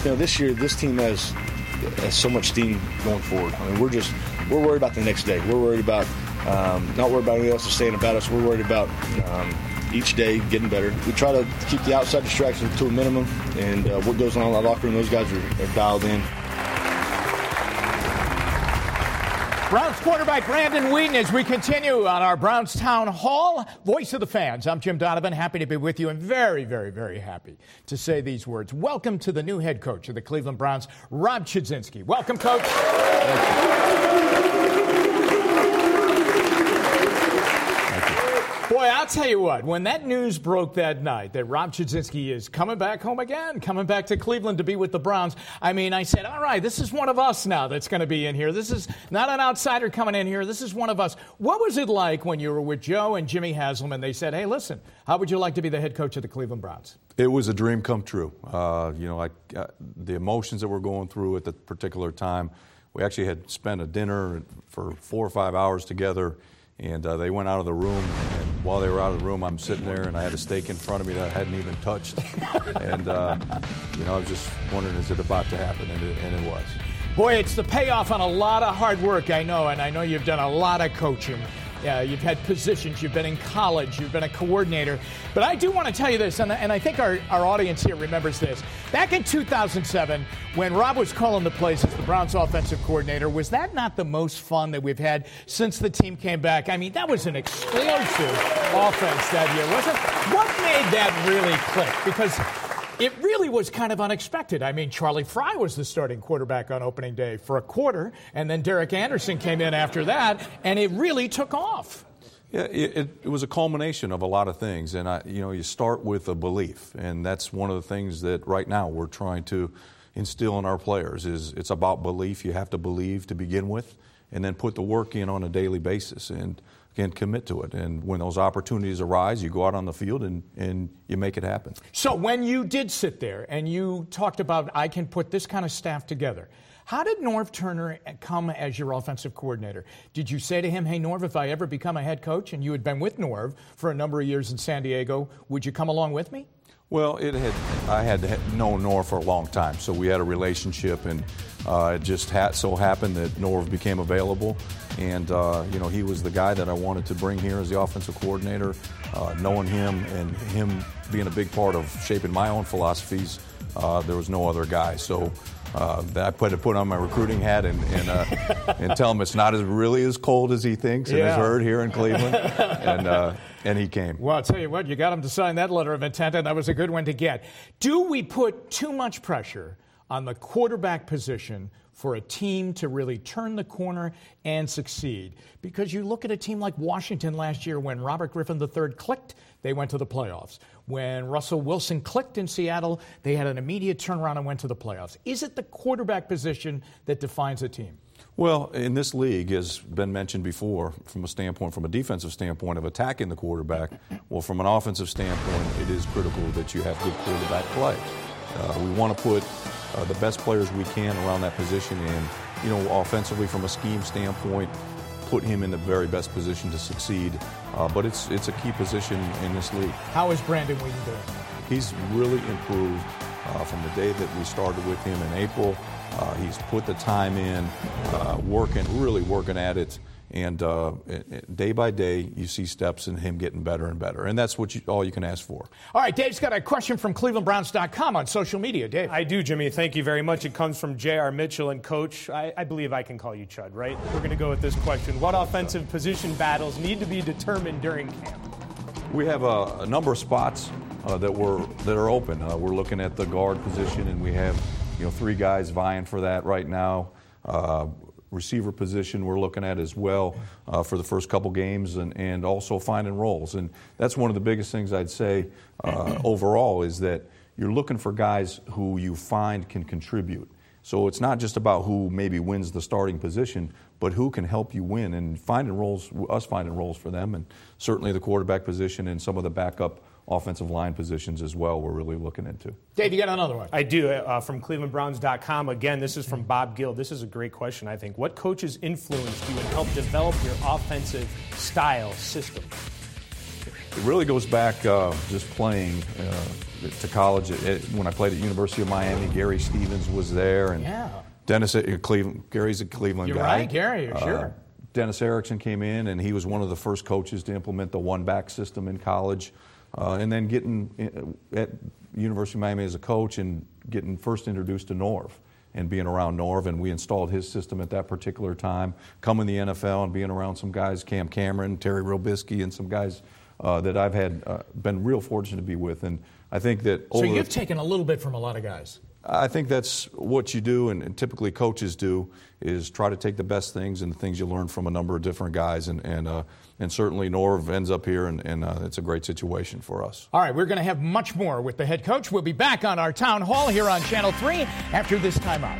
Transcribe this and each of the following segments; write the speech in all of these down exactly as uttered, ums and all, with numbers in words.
you know, this year this team has, has so much steam going forward. I mean, we're just we're worried about the next day. We're worried about um, not worried about anything else saying about us. We're worried about um, each day getting better. We try to keep the outside distractions to a minimum, and uh, what goes on in the locker room, those guys are, are dialed in. Browns quarterback Brandon Weeden as we continue on our Browns Town Hall. Voice of the fans. I'm Jim Donovan. Happy to be with you and very, very, very happy to say these words. Welcome to the new head coach of the Cleveland Browns, Rob Chudzinski. Welcome, Coach. Boy, I'll tell you what, when that news broke that night that Rob Chudzinski is coming back home again, coming back to Cleveland to be with the Browns, I mean, I said, all right, this is one of us now that's going to be in here. This is not an outsider coming in here. This is one of us. What was it like when you were with Joe and Jimmy Haslam and they said, hey, listen, how would you like to be the head coach of the Cleveland Browns? It was a dream come true. Uh, you know, like uh, the emotions that we're going through at the particular time. We actually had spent a dinner for four or five hours together. And uh, they went out of the room, and while they were out of the room, I'm sitting there, and I had a steak in front of me that I hadn't even touched. And, uh, you know, I was just wondering, is it about to happen? And it, and it was. Boy, it's the payoff on a lot of hard work, I know, and I know you've done a lot of coaching. Yeah, you've had positions, you've been in college, you've been a coordinator. But I do want to tell you this, and, and I think our, our audience here remembers this. Back in two thousand seven, when Rob was calling the plays as the Browns offensive coordinator, was that not the most fun that we've had since the team came back? I mean, that was an explosive offense that year, wasn't it? What made that really click? Because it really was kind of unexpected. I mean, Charlie Frye was the starting quarterback on opening day for a quarter, and then Derek Anderson came in after that, and it really took off. Yeah, it, it was a culmination of a lot of things, and I, you know, you start with a belief, and that's one of the things that right now we're trying to instill in our players. Is it's about belief. You have to believe to begin with, and then put the work in on a daily basis, and again, commit to it. And when those opportunities arise, you go out on the field and, and you make it happen. So when you did sit there and you talked about, I can put this kind of staff together, how did Norv Turner come as your offensive coordinator? Did you say to him, hey, Norv, if I ever become a head coach, and you had been with Norv for a number of years in San Diego, would you come along with me? Well, it had. I had known Norv for a long time, so we had a relationship, and uh, it just ha- so happened that Norv became available, and uh, you know, he was the guy that I wanted to bring here as the offensive coordinator. Uh, knowing him and him being a big part of shaping my own philosophies, uh, there was no other guy. So uh, I put to put on my recruiting hat and and, uh, and tell him it's not as really as cold as he thinks and yeah. has heard here in Cleveland, and. Uh, And he came. Well, I'll tell you what, you got him to sign that letter of intent, and that was a good one to get. Do we put too much pressure on the quarterback position for a team to really turn the corner and succeed? Because you look at a team like Washington last year when Robert Griffin the third clicked, they went to the playoffs. When Russell Wilson clicked in Seattle, they had an immediate turnaround and went to the playoffs. Is it the quarterback position that defines a team? Well, in this league, has been mentioned before, from a standpoint, from a defensive standpoint of attacking the quarterback, well, from an offensive standpoint, it is critical that you have good quarterback play. Uh, we want to put uh, the best players we can around that position, and, you know, offensively, from a scheme standpoint, put him in the very best position to succeed. Uh, but it's it's a key position in this league. How is Brandon Weeden doing? He's really improved uh, from the day that we started with him in April. Uh, he's put the time in, uh, working, really working at it, and uh, day by day you see steps in him getting better and better, and that's what you, all you can ask for. All right, Dave's got a question from Cleveland Browns dot com on social media. Dave. I do, Jimmy. Thank you very much. It comes from J R Mitchell, and Coach, I, I believe I can call you Chud, right? We're going to go with this question. What offensive position battles need to be determined during camp? We have a, a number of spots uh, that, we're, that are open. Uh, we're looking at the guard position, and we have You know, three guys vying for that right now. Uh, receiver position we're looking at as well uh, for the first couple games, and, and also finding roles. And that's one of the biggest things I'd say uh, overall is that you're looking for guys who you find can contribute. So it's not just about who maybe wins the starting position, but who can help you win, and finding roles, us finding roles for them, and certainly the quarterback position and some of the backup offensive line positions as well we're really looking into. Dave, you got another one. I do, uh, from Cleveland Browns dot com. Again, this is from Bob Gill. This is a great question, I think. What coaches influenced you and helped develop your offensive style system? It really goes back uh, just playing uh, to college at, at, when I played at University of Miami. Gary Stevens was there, and yeah. Dennis at Cleveland. Gary's a Cleveland You're guy. right, Gary. You're uh, sure. Dennis Erickson came in, and he was one of the first coaches to implement the one-back system in college. Uh, and then getting in, at University of Miami as a coach and getting first introduced to Norv and being around Norv, and we installed his system at that particular time. Coming to the N F L and being around some guys, Cam Cameron, Terry Robisky, and some guys uh, that I've had uh, been real fortunate to be with. And I think that so over you've the, taken a little bit from a lot of guys. I think that's what you do, and, and typically coaches do, is try to take the best things and the things you learn from a number of different guys. And and, uh, and certainly Norv ends up here, and, and uh, it's a great situation for us. All right, we're going to have much more with the head coach. We'll be back on our town hall here on Channel three after this timeout.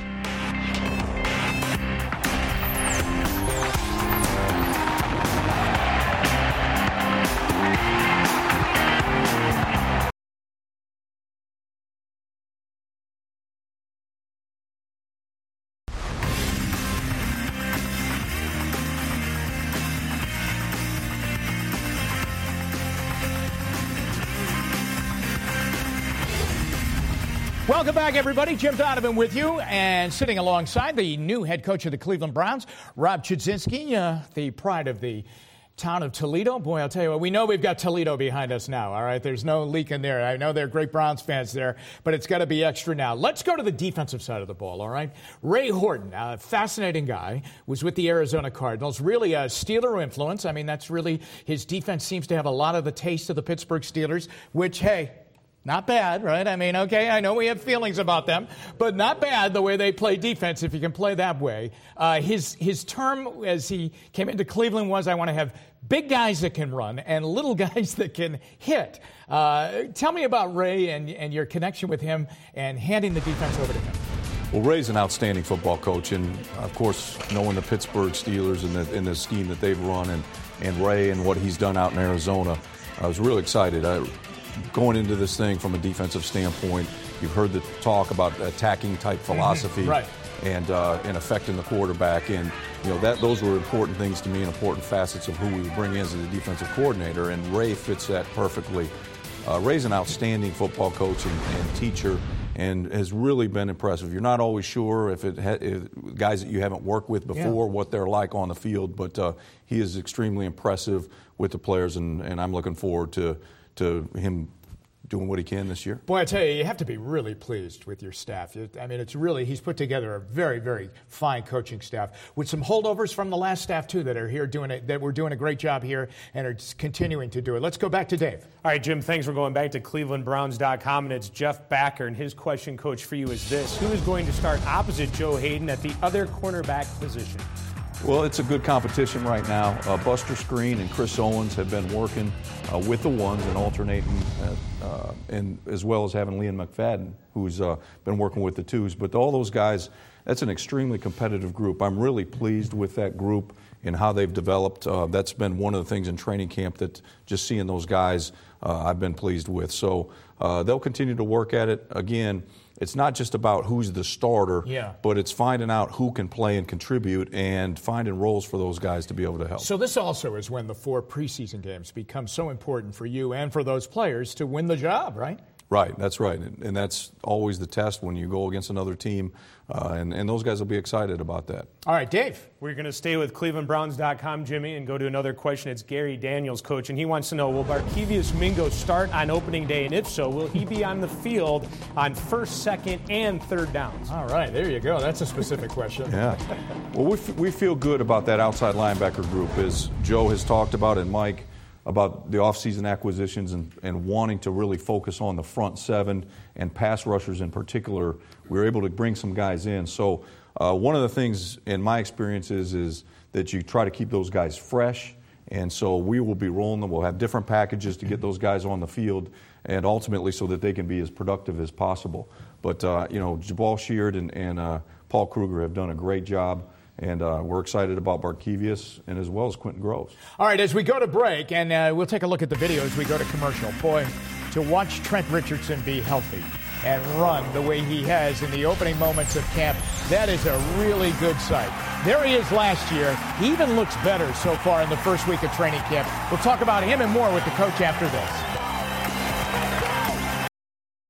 Welcome back, everybody. Jim Donovan with you, and sitting alongside the new head coach of the Cleveland Browns, Rob Chudzinski, uh, the pride of the town of Toledo. Boy, I'll tell you what, we know we've got Toledo behind us now, all right? There's no leak in there. I know they're great Browns fans there, but it's got to be extra now. Let's go to the defensive side of the ball, all right? Ray Horton, a fascinating guy, was with the Arizona Cardinals, really a Steeler influence. I mean, that's really, his defense seems to have a lot of the taste of the Pittsburgh Steelers, which, hey, not bad, right? I mean, okay, I know we have feelings about them, but not bad the way they play defense, if you can play that way. Uh, his his term as he came into Cleveland was, I want to have big guys that can run and little guys that can hit. Uh, tell me about Ray and, and your connection with him and handing the defense over to him. Well, Ray's an outstanding football coach, and, of course, knowing the Pittsburgh Steelers and the, and the scheme that they've run, and, and Ray and what he's done out in Arizona, I was really excited. I, Going into this thing from a defensive standpoint, you've heard the talk about attacking type philosophy, mm-hmm. right. and uh, and affecting the quarterback, and you know that those were important things to me and important facets of who we would bring in as the defensive coordinator. And Ray fits that perfectly. Uh, Ray's an outstanding football coach and, and teacher, and has really been impressive. You're not always sure if it ha- if guys that you haven't worked with before, yeah. what they're like on the field, but uh, he is extremely impressive with the players, and, and I'm looking forward to. to him doing what he can this year. Boy, I tell you, you have to be really pleased with your staff. I mean, it's really, he's put together a very, very fine coaching staff with some holdovers from the last staff, too, that are here doing it, that were doing a great job here and are continuing to do it. Let's go back to Dave. All right, Jim, thanks for going back to Cleveland Browns dot com, and it's Jeff Backer, and his question, Coach, for you is this. Who is going to start opposite Joe Hayden at the other cornerback position? Well, it's a good competition right now. Uh, Buster Screen and Chris Owens have been working uh, with the ones and alternating, uh, uh, and as well as having Liam McFadden, who's uh, been working with the twos. But all those guys, that's an extremely competitive group. I'm really pleased with that group and how they've developed. Uh, that's been one of the things in training camp that just seeing those guys uh, I've been pleased with. So uh, they'll continue to work at it. Again, it's not just about who's the starter, yeah. but it's finding out who can play and contribute and finding roles for those guys to be able to help. So this also is when the four preseason games become so important for you and for those players to win the job, right? Right, that's right. And, and that's always the test when you go against another team, uh, and, and those guys will be excited about that. All right, Dave. We're going to stay with Cleveland Browns dot com, Jimmy, and go to another question. It's Gary Daniels, Coach, and he wants to know, will Barkevious Mingo start on opening day? And if so, will he be on the field on first, second, and third downs? All right, there you go. That's a specific question. Yeah. Well, we, f- we feel good about that outside linebacker group, as Joe has talked about, and Mike, about the offseason acquisitions and, and wanting to really focus on the front seven and pass rushers in particular. We were able to bring some guys in. So uh, one of the things in my experience is, is that you try to keep those guys fresh. And so we will be rolling them. We'll have different packages to get those guys on the field and ultimately so that they can be as productive as possible. But, uh, you know, Jabal Sheard and, and uh, Paul Kruger have done a great job. And uh, we're excited about Barkevious and as well as Quentin Groves. All right, as we go to break, and uh, we'll take a look at the video as we go to commercial. Boy, to watch Trent Richardson be healthy and run the way he has in the opening moments of camp, that is a really good sight. There he is last year. He even looks better so far in the first week of training camp. We'll talk about him and more with the coach after this.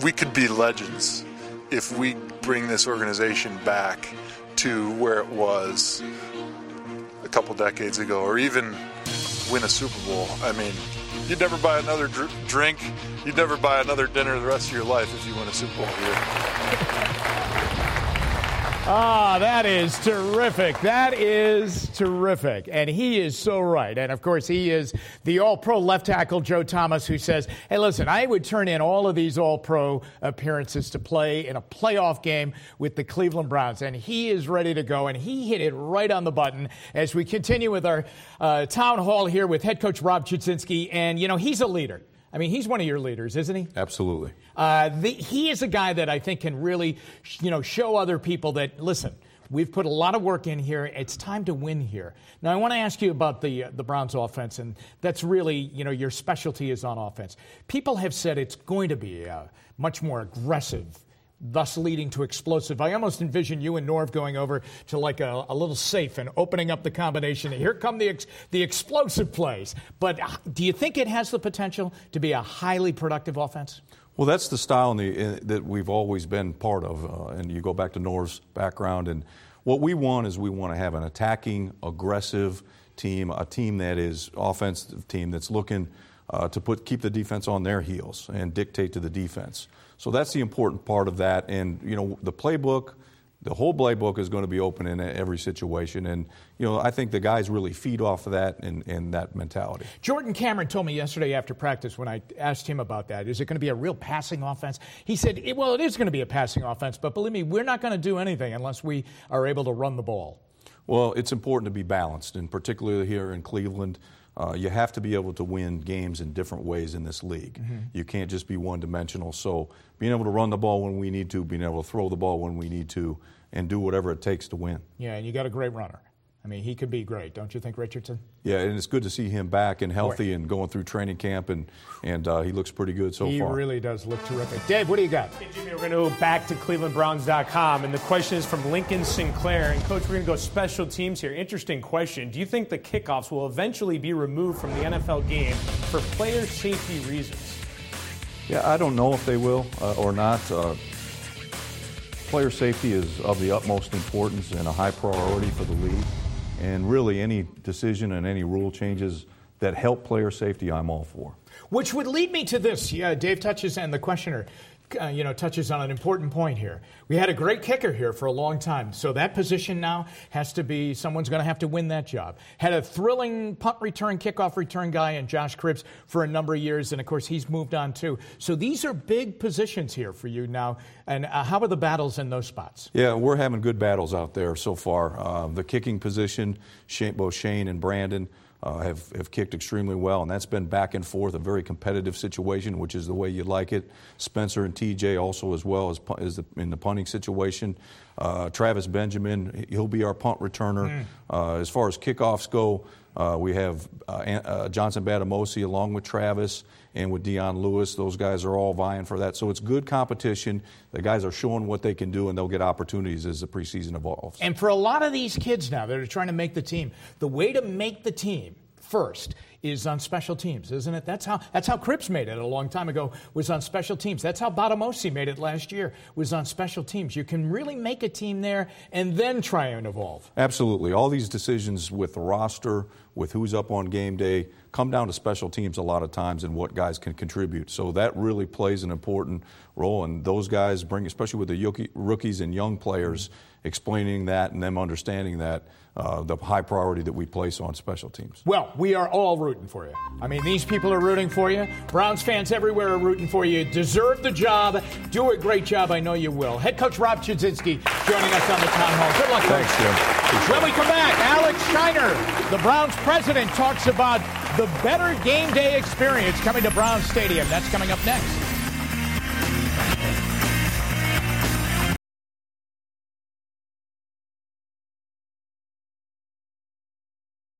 we could be legends if we bring this organization back to where it was a couple decades ago, or even win a Super Bowl. I mean, you'd never buy another dr- drink, you'd never buy another dinner the rest of your life if you win a Super Bowl here. Ah, that is terrific. That is terrific. And he is so right. And, of course, he is the all-pro left tackle, Joe Thomas, who says, hey, listen, I would turn in all of these all-pro appearances to play in a playoff game with the Cleveland Browns. And he is ready to go. And he hit it right on the button as we continue with our uh, town hall here with head coach Rob Chudzinski. And, you know, he's a leader. I mean, he's one of your leaders, isn't he? Absolutely. Uh, the, he is a guy that I think can really, you know, show other people that, listen, we've put a lot of work in here. It's time to win here. Now, I want to ask you about the uh, the Browns offense, and that's really, you know, your specialty is on offense. People have said it's going to be uh, much more aggressive, thus leading to explosive. I almost envision you and Norv going over to like a, a little safe and opening up the combination. Here come the ex, the explosive plays. But do you think it has the potential to be a highly productive offense? Well, that's the style in the, in, that we've always been part of. Uh, and you go back to Norv's background. And what we want is we want to have an attacking, aggressive team, a team that is offensive team that's looking uh, to put keep the defense on their heels and dictate to the defense. So that's the important part of that. And, you know, the playbook, the whole playbook is going to be open in every situation. And, you know, I think the guys really feed off of that and, and that mentality. Jordan Cameron told me yesterday after practice when I asked him about that, is it going to be a real passing offense? He said, well, it is going to be a passing offense, but believe me, we're not going to do anything unless we are able to run the ball. Well, it's important to be balanced, and particularly here in Cleveland. Uh, you have to be able to win games in different ways in this league. Mm-hmm. You can't just be one-dimensional. So being able to run the ball when we need to, being able to throw the ball when we need to, and do whatever it takes to win. Yeah, and you got a great runner. I mean, he could be great, don't you think, Richardson? Yeah, and it's good to see him back and healthy Boy. and going through training camp, and and uh, he looks pretty good so he far. He really does look terrific. Dave, what do you got? Hey, Jimmy, we're going to go back to Cleveland Browns dot com, and the question is from Lincoln Sinclair. And, Coach, we're going to go special teams here. Interesting question. Do you think the kickoffs will eventually be removed from the N F L game for player safety reasons? Yeah, I don't know if they will uh, or not. Uh, player safety is of the utmost importance and a high priority for the league. And really, any decision and any rule changes that help player safety, I'm all for. Which would lead me to this. Yeah, Dave touches, and the questioner, uh, you know, touches on an important point here. We had a great kicker here for a long time, so that position now has to be, someone's going to have to win that job. Had a thrilling punt return, kickoff return guy in Josh Cribbs for a number of years, and of course he's moved on too. So these are big positions here for you now. And uh, how are the battles in those spots? Yeah, we're having good battles out there so far. Uh, the kicking position, Shane, both Shane and Brandon uh, have, have kicked extremely well, and that's been back and forth, a very competitive situation, which is the way you like it. Spencer and T J also as well as, as the, in the punting situation. Uh, Travis Benjamin, he'll be our punt returner. Mm. Uh, as far as kickoffs go, uh, we have uh, uh, Johnson Batamosi along with Travis and with Dion Lewis. Those guys are all vying for that. So it's good competition. The guys are showing what they can do, and they'll get opportunities as the preseason evolves. And for a lot of these kids now that are trying to make the team, the way to make the team first is on special teams, isn't it? That's how that's how Cribbs made it a long time ago, was on special teams. That's how Batamosi made it last year, was on special teams. You can really make a team there and then try and evolve. Absolutely. All these decisions with the roster, with who's up on game day, come down to special teams a lot of times and what guys can contribute. So that really plays an important role, and those guys bring, especially with the rookies and young players, explaining that and them understanding that, uh, the high priority that we place on special teams. Well, we are all rooting for you. I mean, these people are rooting for you. Browns fans everywhere are rooting for you. Deserve the job. Do a great job. I know you will. Head coach Rob Chudzinski joining us on the Town Hall. Good luck, Thanks, Jim. When we come back, Alex Shiner, the Browns president, talks about the better game day experience coming to Browns Stadium. That's coming up next.